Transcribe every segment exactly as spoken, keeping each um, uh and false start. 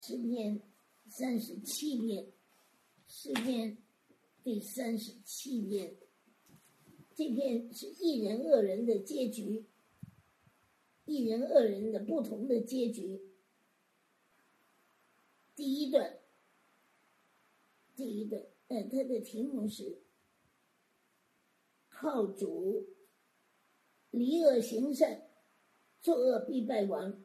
诗篇三十七篇，诗篇第三十七篇，这篇是一人恶人的结局，一人恶人的不同的结局。第一段，第一段，呃，它的题目是靠主离恶行善，作恶必败亡。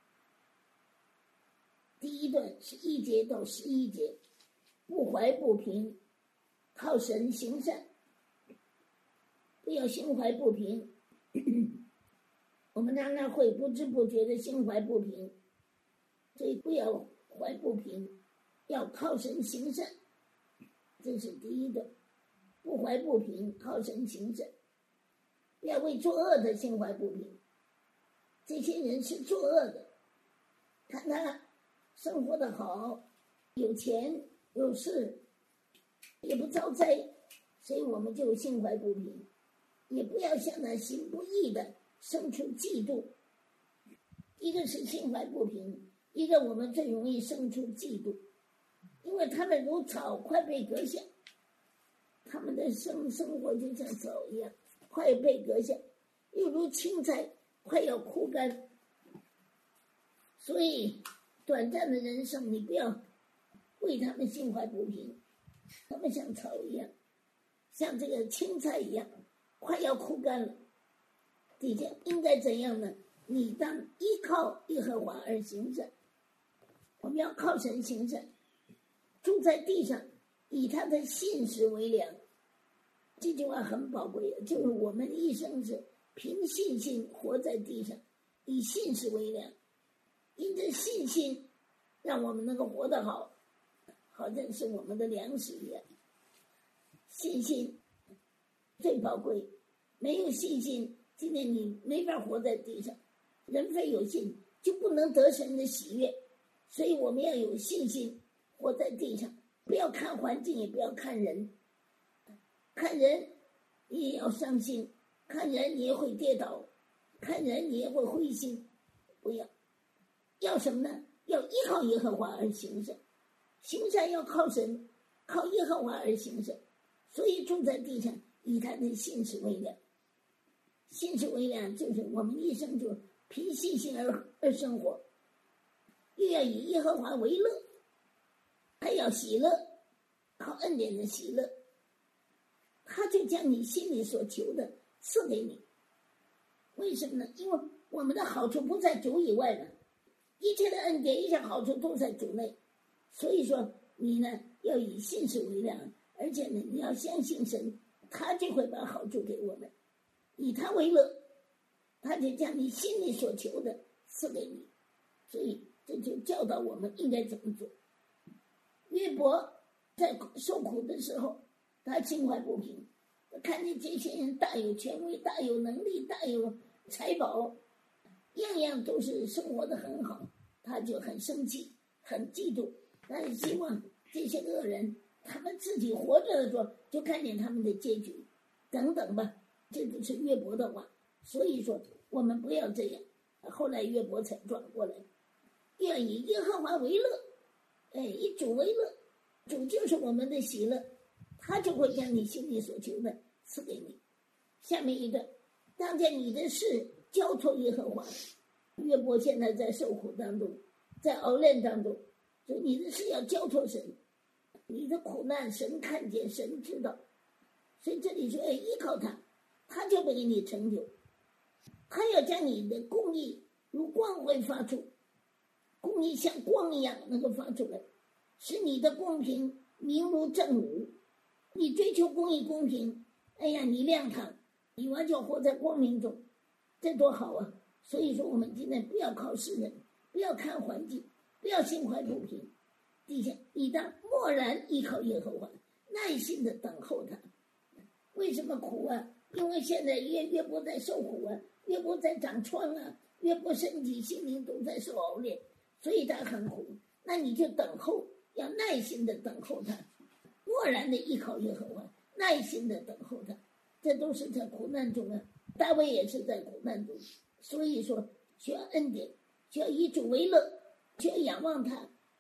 第一段是一节到十一节，不怀不平，靠神行善，不要心怀不平。我们常常会不知不觉的心怀不平，所以不要怀不平，要靠神行善，这是第一段。不怀不平，靠神行善，不要为作恶的心怀不平。这些人是作恶的，看他生活的好，有钱有势，也不遭灾，所以我们就心怀不平。也不要向他行不义的生出嫉妒。一个是心怀不平，一个我们最容易生出嫉妒，因为他们如草快被割下，他们的生生活就像草一样快被割下，又如青菜快要枯干。所以短暂的人生你不要为他们心怀不平，他们像草一样，像这个青菜一样快要枯干了。底下应该怎样呢？你当依靠耶和华而行善。我们要靠神行善，住在地上，以他的信实为粮。这句话很宝贵的，就是我们一生是凭信心活在地上，以信实为粮。因着信心让我们能够活得好，好像是我们的粮食一样。信心最宝贵，没有信心今天你没法活在地上。人非有信就不能得神的喜悦，所以我们要有信心活在地上，不要看环境，也不要看人。看人你也要伤心，看人你也会跌倒，看人你也会灰心。不要，要什么呢？要依靠耶和华而行善。行善要靠神，靠耶和华而行善。所以住在地上，以他的信实为粮。信实为粮就是我们一生就凭信心而而生活，又要以耶和华为乐，还要喜乐，靠恩典的喜乐，他就将你心里所求的赐给你。为什么呢？因为我们的好处不在主以外了，一切的恩典一切好处都在主内。所以说你呢要以信实为粮，而且呢你要相信神，他就会把好处给我们，以他为乐，他就将你心里所求的赐给你。所以这就教导我们应该怎么做。约伯在受苦的时候，他心怀不平，他看见这些人大有权威，大有能力，大有财宝，样样都是生活的很好，他就很生气，很嫉妒。他是希望这些恶人他们自己活着的时候就看见他们的结局等等吧。这就是约伯的话。所以说我们不要这样。后来约伯才转过来，要以耶和华为乐，哎，以主为乐，主就是我们的喜乐，他就会将你心里所求的赐给你。下面一个，当将你的事交托耶和华。约伯现在在受苦当中，在熬炼当中，所以你的事要交托神，你的苦难神看见，神知道。所以这里说，哎，依靠他，他就会给你成就。他要将你的公义如光辉发出，公义像光一样能够发出来，使你的公平明如正午。你追求公义公平，哎呀，你亮堂，你完全活在光明中，这多好啊！所以说我们今天不要靠世人，不要看环境，不要心怀不平。地下你当默然依靠耶和华，耐心的等候他。为什么苦啊？因为现在约约伯在受苦啊，约伯在长疮啊，约伯身体心灵都在受熬炼，所以他很苦。那你就等候，要耐心的等候他，默然的依靠耶和华，耐心的等候他。这都是在苦难中啊，大卫也是在苦难中。所以说需要恩典，需要以主为乐，需要仰望他，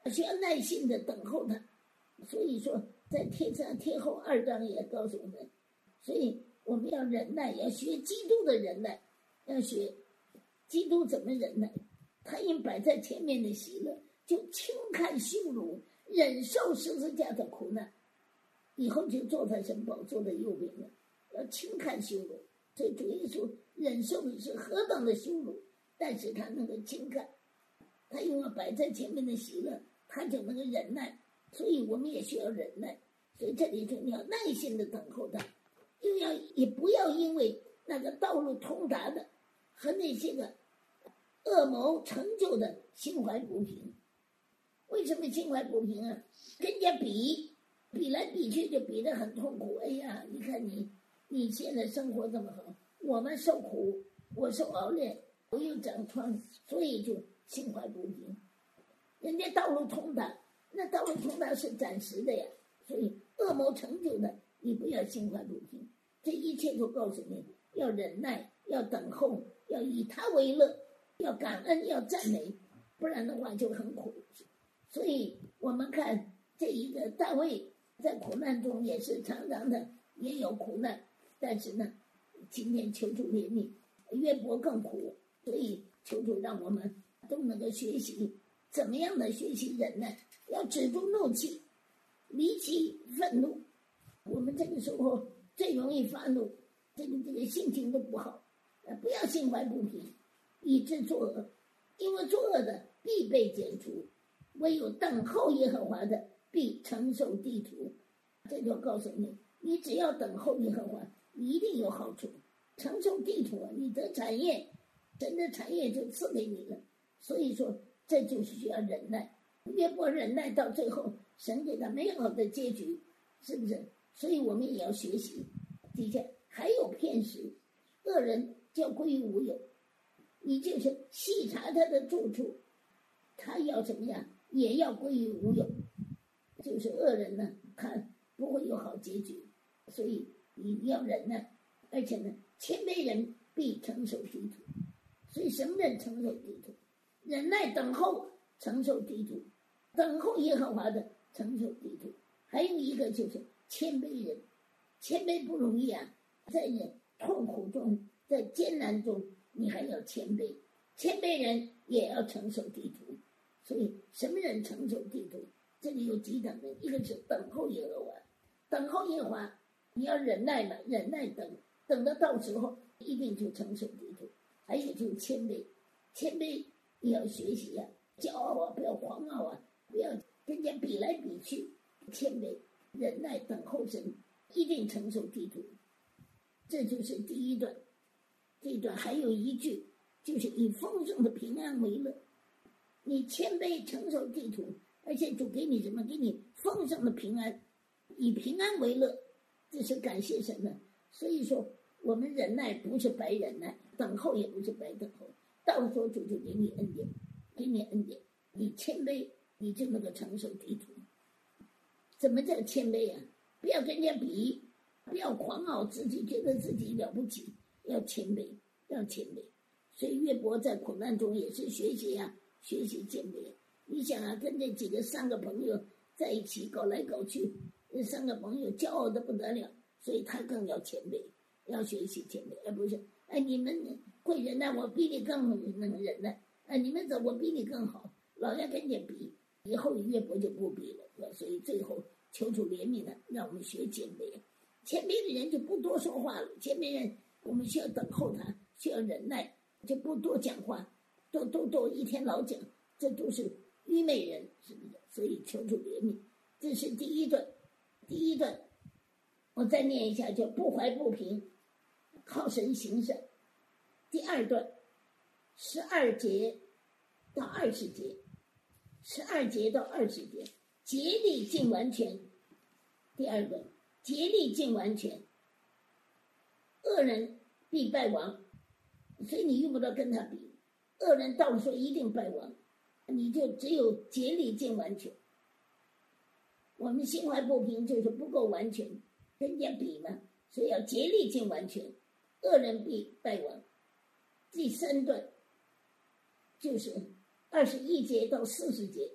需要耐心的等候他。所以说在天上天后二章也告诉我们，所以我们要忍耐，要学基督的忍耐，要学基督怎么忍耐。他因摆在前面的喜乐，就轻看羞辱，忍受十字架的苦难，以后就坐在神宝座的右边了。要轻看羞辱，所以主耶稣忍受的是何等的羞辱，但是他能够轻看，他因为摆在前面的喜乐，他就能够忍耐。所以我们也需要忍耐。所以这里说你要耐心的等候他，又要也不要因为那个道路通达的和那些个恶谋成就的心怀不平。为什么心怀不平啊？跟人家比，比来比去就比得很痛苦。哎呀，你看你你现在生活这么好，我们受苦，我受熬炼，我又长疮，所以就心怀不平。人家道路通达，那道路通达是暂时的呀，所以恶谋成就的，你不要心怀不平。这一切都告诉你，要忍耐，要等候，要以他为乐，要感恩，要赞美，不然的话就很苦。所以我们看这一个大卫在苦难中也是常常的也有苦难，但是呢，今天求主怜悯，约伯更苦，所以求主让我们都能够学习怎么样的学习忍耐，要止住怒气，离弃愤怒。我们这个时候最容易发怒，这个这个心情都不好，不要心怀不平，以致作恶，因为作恶的必被剪除，唯有等候耶和华的必承受地土。这就告诉你，你只要等候耶和华，你一定有好处，承受地土啊，你得产业，神的产业就赐给你了。所以说这就是需要忍耐，约伯忍耐到最后，神给他美好的结局，是不是？所以我们也要学习。底下还有骗食，恶人就归于无有，你就是细查他的住处，他要怎么样也要归于无有。就是恶人呢，他不会有好结局，所以你要忍耐，而且呢，谦卑人必承受地土。所以什么人承受地土？忍耐等候承受地土，等候耶和华的承受地土。还有一个就是谦卑人，谦卑不容易啊，在痛苦中，在艰难中，你还要谦卑，谦卑人也要承受地土。所以什么人承受地土？这里有几等人，一个是等候耶和华，等候耶和华，你要忍耐嘛，忍耐等，等到到时候一定就承受地土。还有就是谦卑，谦卑你要学习呀、啊，骄傲啊，不要狂傲啊，不要跟人家比来比去，谦卑忍耐等候神，一定承受地土。这就是第一段。这一段还有一句，就是以丰盛的平安为乐。你谦卑承受地土，而且主给你什么？给你丰盛的平安，以平安为乐，这是感谢神的。所以说我们忍耐不是白忍耐，等候也不是白等候，到时候主就给你恩典，给你恩典，你谦卑你就能够承受地土。怎么叫谦卑啊？不要跟人家比，不要狂傲自己，觉得自己了不起，要谦卑，要谦卑。所以约伯在苦难中也是学习啊，学习谦卑。你想啊，跟这几个三个朋友在一起搞来搞去，这三个朋友骄傲的不得了，所以他更要谦卑，要学习谦卑，而不是哎你们会忍耐，我比你更能忍耐，哎你们走我比你更好，老要跟人比，以后约伯就不比了。所以最后求主怜悯了，让我们学谦卑。谦卑的人就不多说话了，谦卑人我们需要等候他，需要忍耐，就不多讲话，都都都一天老讲，这都是愚昧人，是不是？所以求主怜悯。这是第一段，第一段我再念一下，叫不怀不平，靠神行善。第二段十二节到二十节，十二节到二十节，竭力尽完全。第二段竭力尽完全，恶人必败亡，所以你用不着跟他比，恶人到时候一定败亡，你就只有竭力尽完全。我们心怀不平就是不够完全，跟人家比嘛，所以要竭力尽完全，恶人必败亡。第三段就是二十一节到四十节，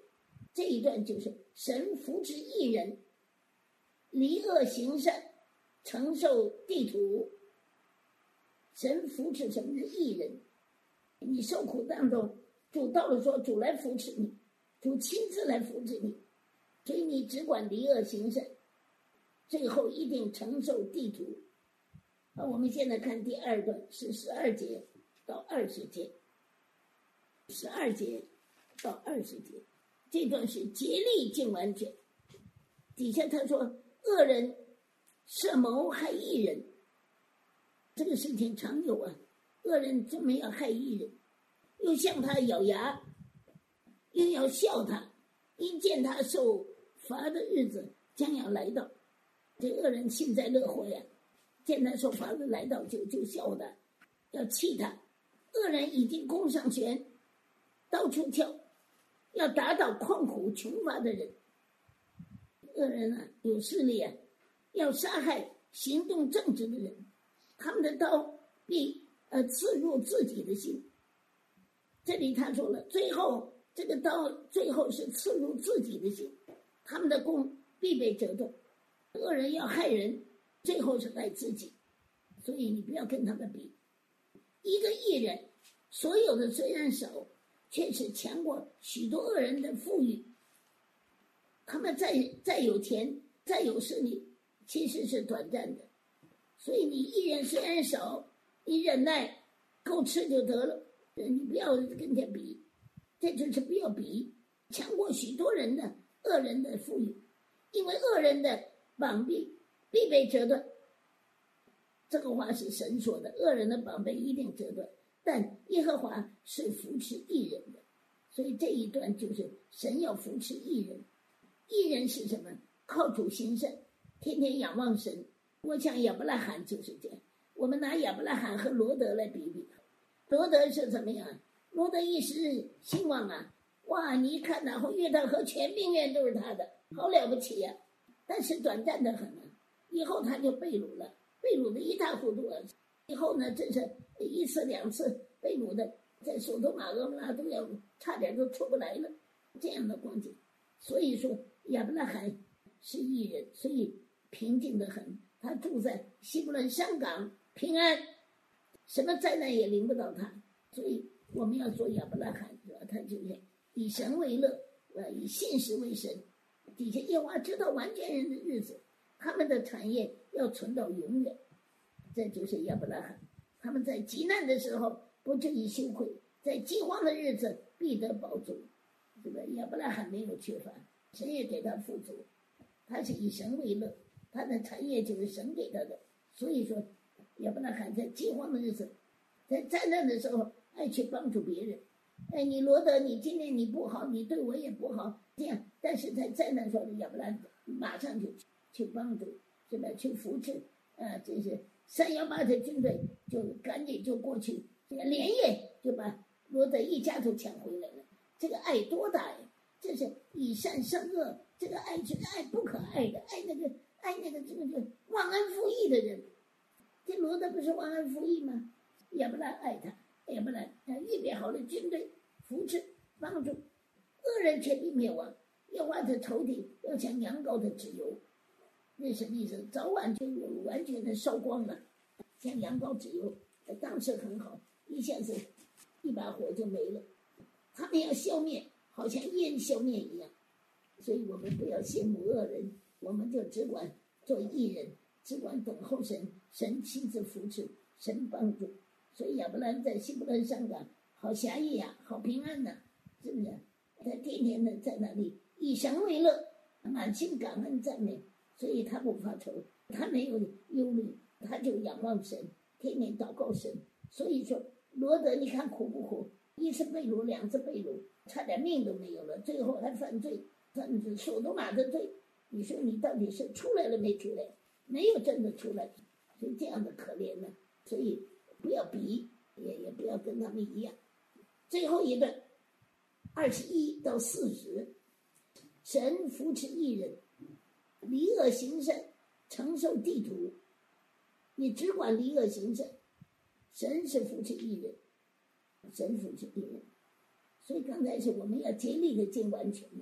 这一段就是神扶持义人，离恶行善，承受地土。神扶持什么是义人？你受苦当中，主到了说，主来扶持你，主亲自来扶持你，所以你只管离恶行善，最后一定承受地土。好，我们现在看第二段，是十二节到二十节，十二节到二十节，这段是竭力尽完全。底下他说，恶人设谋害义人，这个事情常有啊，恶人专门要害义人，又向他咬牙，又要笑他，因见他受罚的日子将要来到。这恶人幸灾乐祸呀，见他受罚的来到就就笑他，要气他。恶人已经弓上弦，到处跳，要打倒困苦穷乏的人。恶人啊，有势力啊，要杀害行动正直的人，他们的刀必呃刺入自己的心。这里他说了，最后这个刀最后是刺入自己的心，他们的弓必被折断。恶人要害人，最后是害自己，所以你不要跟他们比。一个义人所有的虽然少，却是强过许多恶人的富裕。他们再再有钱，再有势力，其实是短暂的。所以你义人虽然少，你忍耐够吃就得了，你不要跟人家比，这就是不要比，强过许多人的恶人的富裕，因为恶人的膀臂必被折断。这个话是神说的，恶人的膀臂一定折断，但耶和华是扶持义人的。所以这一段就是神要扶持义人。义人是什么？靠主行善，天天仰望神。我想亚伯拉罕就是这样，我们拿亚伯拉罕和罗德来比比。罗德是怎么样？罗德一时兴旺啊，哇，你一看然后约旦河全命运都是他的，好了不起呀、啊！但是短暂的很啊，以后他就被掳了，被掳的一塌糊涂啊。以后呢，真是一次两次被掳的，在索多玛俄摩拉都要差点都出不来了，这样的光景。所以说亚伯拉罕是义人，所以平静的很。他住在希伯伦山港，平安，什么灾难也临不到他。所以我们要做亚伯拉罕，他就是以神为乐，呃，以信实为神。底下耶和华知道完全人的日子，他们的产业要存到永远。这就是亚伯拉罕，他们在极难的时候不至于羞愧，在饥荒的日子必得饱足。对吧？亚伯拉罕没有缺乏，神也给他富足，他是以神为乐，他的产业就是神给他的。所以说亚伯拉罕在饥荒的日子，在灾难的时候爱去帮助别人。哎，你罗德，你今天你不好，你对我也不好，这样，但是在灾难时候，亚伯拉罕马上就去帮助，是吧？去扶持，啊，这是三幺八的军队就赶紧就过去，这个连夜就把罗德一家都抢回来了。这个爱多大呀！这是以善胜恶，这个爱是爱不可爱的，爱那个爱那个这个就忘恩负义的人。这罗德不是忘恩负义吗？亚伯兰爱他，亚伯兰他预备好了军队，扶持帮助，恶人却必灭亡。要挖的仇敌要像羊羔的脂油，那什么意思？早晚就完全的烧光了，像羊羔脂油，当时很好，一下子一把火就没了。他们要消灭，好像烟消灭一样。所以我们不要羡慕恶人，我们就只管做义人，只管等候神，神亲自扶持，神帮助。所以亚伯兰在希伯伦山港好侠义呀、啊，好平安呐、啊，是不是？他天天的在那里以神为乐，满心感恩赞美，所以他不发愁，他没有忧虑，他就仰望神，天天祷告神。所以说罗德，你看苦不苦？一次被掳，两次被掳，差点命都没有了，最后还犯罪，犯罪索多玛的罪。你说你到底是出来了没出来？没有真的出来，所以这样的可怜呢。所以不要比，也也不要跟他们一样。最后一段二十一到四十，神扶持义人，离恶行善，承受地土。你只管离恶行善，神是扶持义人。神扶持义人，所以刚才是我们要竭力的尽完全的。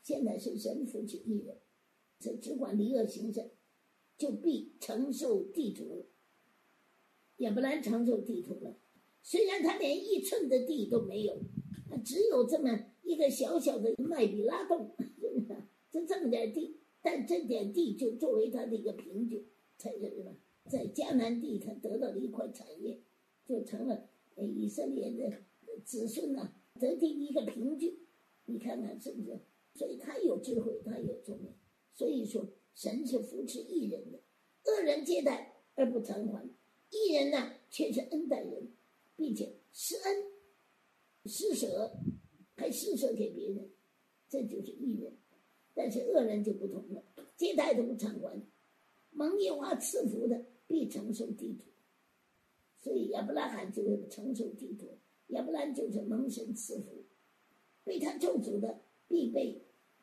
现在是神扶持义人，这只管离恶行善，就必承受地土。亚伯兰承受地土了，虽然他连一寸的地都没有，只有这么一个小小的麦比拉洞，就这么点地，但这点地就作为他的一个凭据，才是什么？在迦南地，他得到了一块产业，就成了以色列的子孙啊得第一个凭据。你看看是不是？所以他有智慧，他有聪明。所以说，神是扶持义人的，恶人接待而不偿还，义人呢却是恩待人，并且施恩、施舍，还施舍给别人，这就是义人。但是恶人就不同了，接待都不偿还，蒙耶和华赐福的必承受地土。所以亚伯拉罕就是承受地土，亚伯兰就是蒙神赐福，被他咒诅的必被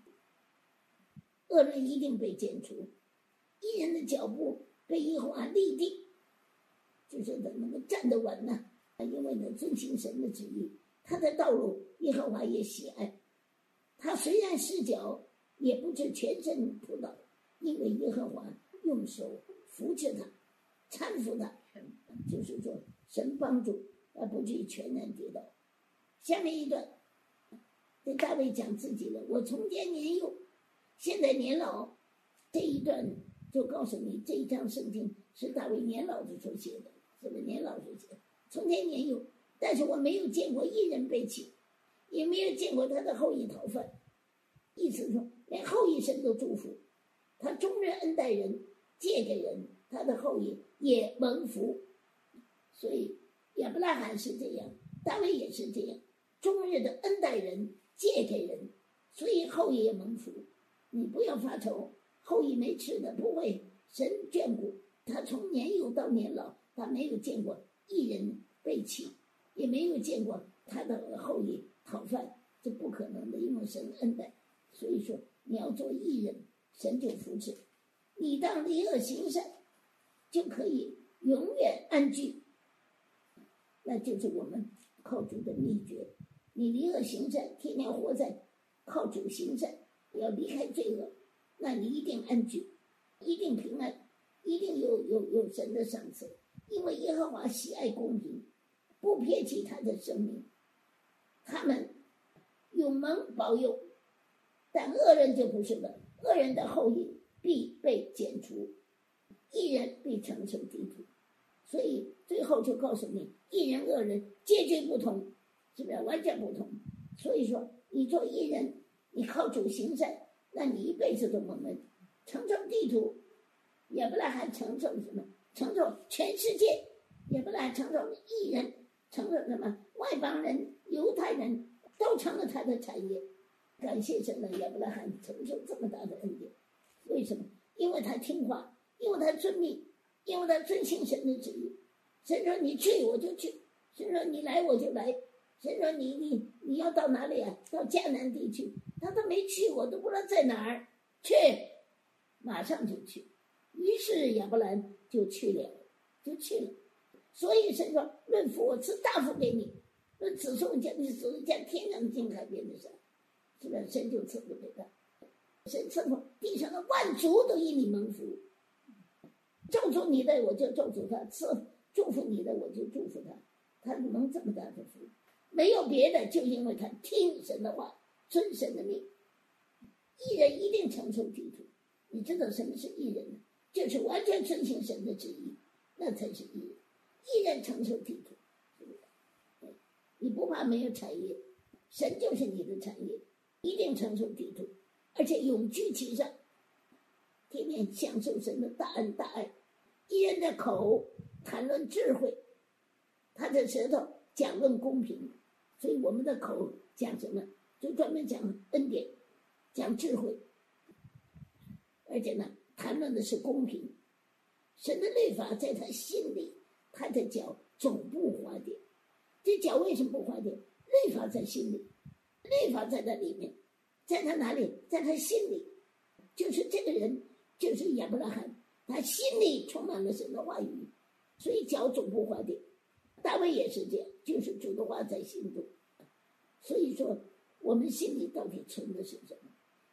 恶人一定被剪除，义人的脚步被耶和华立定，就是能够站得稳呢、啊。因为呢遵行神的旨意，他的道路耶和华也喜爱。他虽然失脚，也不致全身扑倒，因为耶和华用手扶持他，搀扶他，就是说神帮助，而不至于全然跌倒。下面一段，对大卫讲自己的，我从前年幼，现在年老。这一段就告诉你，这一章圣经是大卫年老的时候写的，是不是年老时候写的？从前年幼，但是我没有见过一人被弃，也没有见过他的后裔讨饭。意思说，连后裔神都祝福他，终日恩待人，借给人，他的后裔也蒙福。所以亚伯拉罕是这样，大卫也是这样，终日的恩待人，借给人，所以后裔也蒙福。你不要发愁，后裔没吃的，不会，神眷顾他，从年幼到年老，他没有见过一人被弃，也没有见过他的后裔讨饭，这不可能的，因为神恩待。所以说你要做义人，神就扶持你，当离恶行善，就可以永远安居。那就是我们靠主的秘诀。你离恶行善，天天活在靠主行善，要离开罪恶，那你一定安居，一定平安，一定有有有神的赏赐。因为耶和华喜爱公平，不撇弃他的生命，他们永蒙保佑。但恶人就不是了，恶人的后裔必被剪除，义人必承受地土。所以最后就告诉你，义人恶人截决不同，是不是完全不同？所以说你做义人，你靠主行善，那你一辈子都蒙恩，承受地土。亚伯拉罕承受什么？承受全世界。亚伯拉罕承受义人，承受什么？外邦人、犹太人都成了他的产业。感谢神的亚伯拉罕承受这么大的恩典，为什么？因为他听话，因为他遵命，因为他遵行神的旨意。神说你去我就去，神说你来我就来，神说你你你要到哪里啊？到迦南地去，他都没去，我都不知道在哪儿，去，马上就去。于是亚伯兰就去了，就去了。所以神说，论福我赐大福给你，论子孙将你子孙将天上金海边的山，是不是？神就赐福给他，神赐福地上的万族都因你蒙福，咒诅你的我就咒诅他，赐祝福你的我就祝福他，他蒙这么大的福，没有别的，就因为他听神的话，遵神的命。义人一定承受地土。你知道什么是义人呢？就是完全遵行神的旨意，那才是义人。义人承受地土，是不是？你不怕没有产业，神就是你的产业，一定承受地土，而且永居其上，天天享受神的大恩大爱。义人的口谈论智慧，他的舌头讲论公平。所以我们的口讲什么？就专门讲恩典，讲智慧，而且呢谈论的是公平。神的律法在他心里，他的脚总不滑跌。这脚为什么不滑跌？律法在心里，律法在他里面，在他哪里？在他心里。就是这个人，就是亚伯拉罕，他心里充满了神的话语，所以脚总不滑跌。大卫也是这样，就是主的话在心中。所以说我们心里到底存的是什么？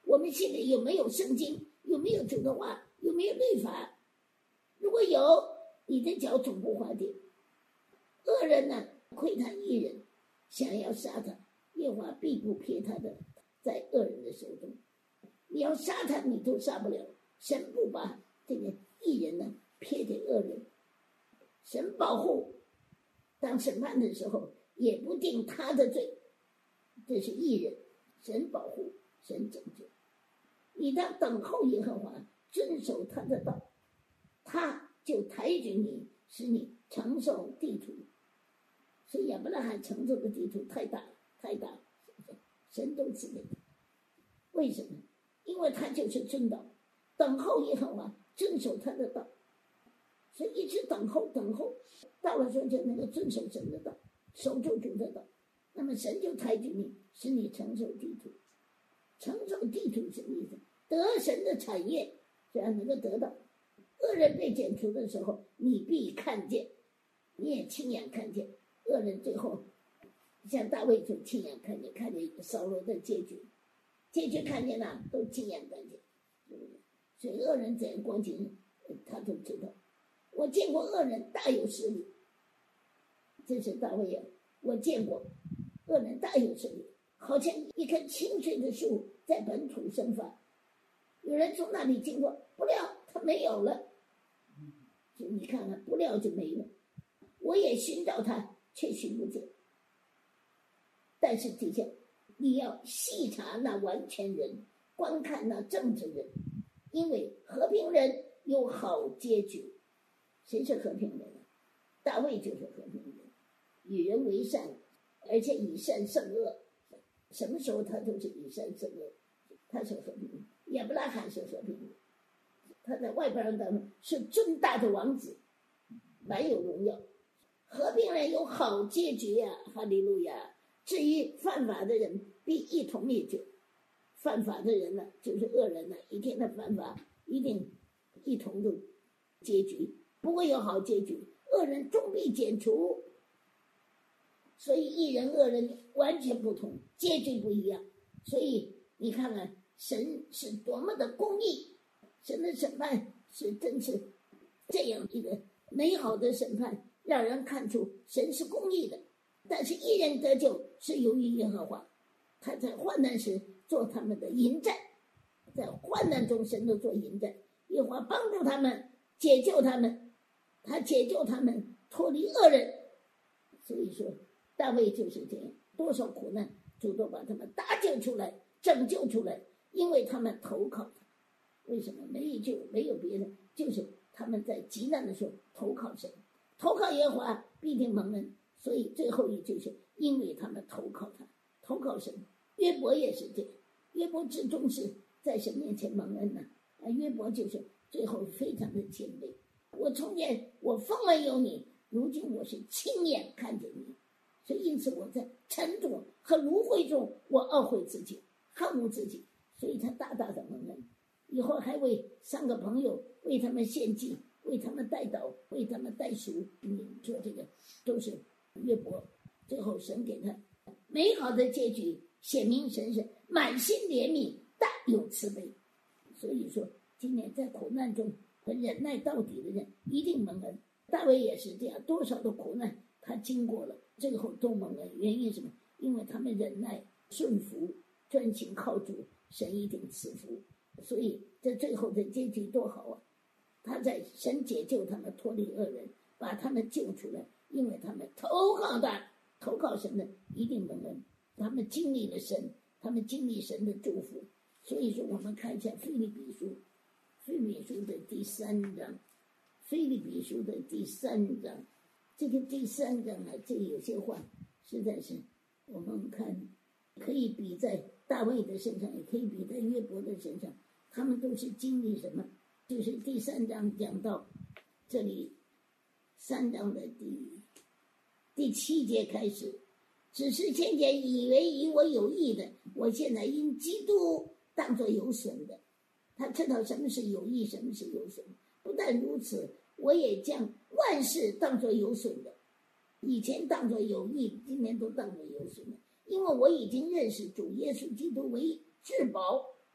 我们心里有没有圣经，有没有主的话，有没有律法？如果有，你的脚总不滑跌。恶人呢，窥探义人，想要杀他，耶和华必不撇他的，在恶人的手中。你要杀他，你都杀不了。神不把这个义人呢撇给恶人，神保护，当审判的时候也不定他的罪，这是义人，神保护，神拯救。你当等候耶和华，遵守他的道，他就抬举你，使你承受地土。所以亚伯拉罕承受的地图太大了，太大了，神都赐给他。为什么？因为他就是遵道，等候耶和华，遵守他的道，所以一直等候，等候，到了时候就能够遵守神的道，守住主的道，那么神就抬举你，使你承受地图。承受地图什么意思？得神的产业，这样能够得到。恶人被剪除的时候，你必看见，你也亲眼看见。恶人最后像大卫就亲眼看见，看见扫罗的结局，结局看见了，都亲眼看见，对不对？所以恶人怎样光景，他都知道。我见过恶人大有势力，这是大卫啊，我见过恶人大有势力，好像一棵青翠的树在本土生发，有人从那里经过，不料他没有了，就你看看，不料就没了。我也寻找他，却寻不见。但是底下你要细查那完全人，观看那正直人，因为和平人有好结局。谁是和平人啊？大卫就是和平人，与人为善，而且以善胜恶。什么时候他都是以善胜恶，他是和平人。亚伯拉罕是和平人，他在外邦人当中是尊大的王子，满有荣耀。和平人有好结局呀、啊，哈利路亚。至于犯法的人，必一同灭绝。犯法的人呢，就是恶人呢，一天的犯法，一定一同的结局，不会有好结局。恶人终必剪除。所以义人恶人完全不同，结局不一样。所以你看看，神是多么的公义，神的审判是真是这样一个美好的审判，让人看出神是公义的。但是义人得救是由于耶和华，他在患难时做他们的营寨，在患难中神都做营寨，耶和华帮助他们，解救他们，他解救他们脱离恶人。所以说大卫就是这样，多少苦难主都把他们搭救出来，拯救出来，因为他们投靠他。为什么？没有救，没有别人，就是他们在极难的时候投靠神，投靠耶和华必定蒙恩。所以最后一句是因为他们投靠他，投靠神。约伯也是这样，约伯至终是在神面前蒙恩呢、啊。啊，约伯就是最后非常的谦卑。我从前我风闻有你，如今我是亲眼看见你。所以因此我在沉着和芦荟中，我懊悔自己，恨恶自己。所以他大大的蒙恩。以后还为三个朋友为他们献祭，为他们代祷，为他们代赎。你说这个都是约伯，最后神给他美好的结局，显明神是满心怜悯，大有慈悲。所以说今年在苦难中和忍耐到底的人一定蒙恩。大卫也是这样，多少的苦难他经过了，最后都蒙恩。原因什么？因为他们忍耐顺服，专心靠主，神一定赐福。所以这最后的结局多好啊！他在神解救他们脱离恶人，把他们救出来，因为他们投靠他，投靠神的一定蒙恩。他们经历了神，他们经历神的祝福。所以说我们看一下腓立比书，腓立比书的第三章，腓立比书的第三章，这个第三章啊，这有些话实在是我们看可以比在大卫的身上，也可以比在约伯的身上。他们都是经历什么？就是第三章讲到这里，三章的第第七节开始，只是先前以为以我有益的，我现在因基督当作有损的。他知道什么是有益，什么是有损。不但如此，我也将万事当作有损的。以前当作有益，今年都当作有损的，因为我已经认识主耶稣基督为至宝。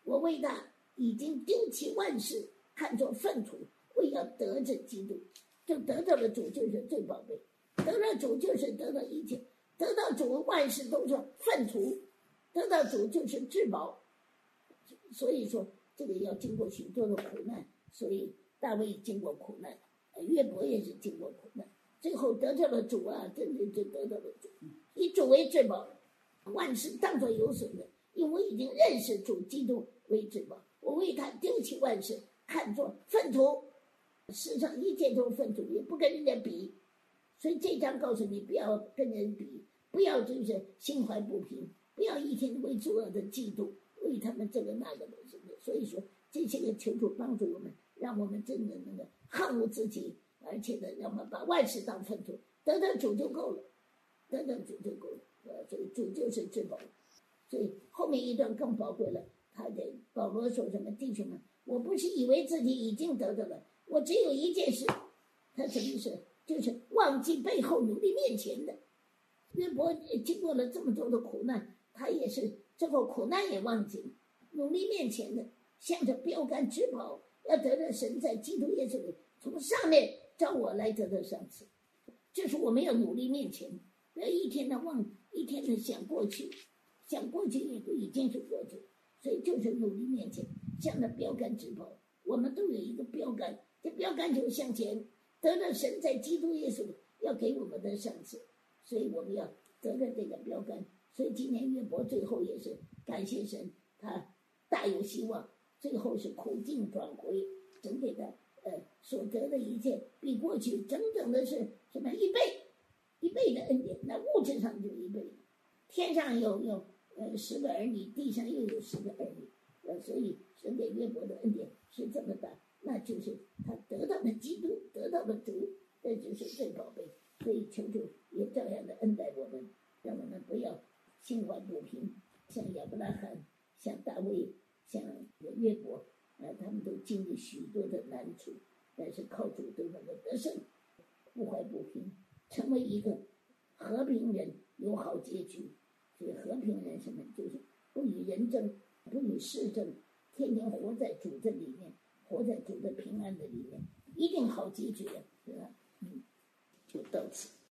我为他已经丢弃万事，看作粪土，为要得着基督。就得到了主就是最宝贝，得到主就是得到一切，得到主万事都是粪土，得到主就是至宝。所以说这个要经过许多的苦难，所以大卫经过苦难，约伯也是经过苦难，最后得到了主啊，真的就得到了主，以主为至宝，万事当作有损的，因为我已经认识主基督为至宝，我为他丢弃万事，看作粪土。世上一切都是粪土，也不跟人家比。所以这章告诉你，不要跟人比，不要就是心怀不平，不要一天为诸恶的嫉妒，为他们这个那个的什么。所以说这些个求主帮助我们，让我们真的那个恨恶自己，而且呢，让我们把万事当粪土，得到主就够了，得到主就够了。呃，所以主就是至宝。所以后面一段更宝贵了，他的保罗说什么？弟兄们，我不是以为自己已经得到了。我只有一件事，他什么事？就是忘记背后努力面前的。约伯经过了这么多的苦难，他也是最后苦难也忘记了，努力面前的，向着标杆直跑，要得到神在基督耶稣里从上面召我来得到赏赐。这是我们要努力面前，不要一天的忘，一天的想过去，想过去也已经是过去，所以就是努力面前，向着标杆直跑。我们都有一个标杆，这标杆就是向前，得到神在基督耶稣里要给我们的赏赐，所以我们要得到这个标杆。所以今年约伯最后也是感谢神，他大有希望，最后是苦尽转回，神给他呃所得的一切比过去整整的是什么一倍一倍的恩典。那物质上就一倍，天上有有呃十个儿女，地上又有十个儿女，呃，所以神给约伯的恩典是这么大，那就是他得到了基督，得到了主，这就是最宝贝。所以求主也这样的恩待我们，让我们不要心怀不平，像亚伯拉罕，像大卫，像约伯，啊，他们都经历许多的难处，但是靠主都能够得胜，不怀不平，成为一个和平人，有好结局。所以和平人什么，就是不与人争，不与世争，天天活在主的里面，活在主的平安的里面，一定好结局的，对吧？嗯，就到此。